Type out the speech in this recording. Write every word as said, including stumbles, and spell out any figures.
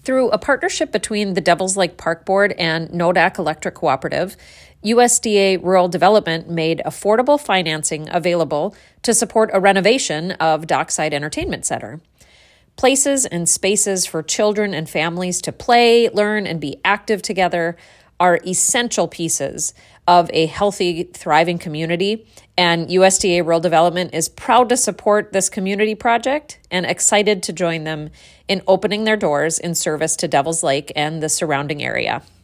Through a partnership between the Devils Lake Park Board and Nodak Electric Cooperative, U S D A Rural Development made affordable financing available to support a renovation of Dockside Entertainment Center. Places and spaces for children and families to play, learn, and be active together are essential pieces of a healthy, thriving community, and U S D A Rural Development is proud to support this community project and excited to join them in opening their doors in service to Devils Lake and the surrounding area.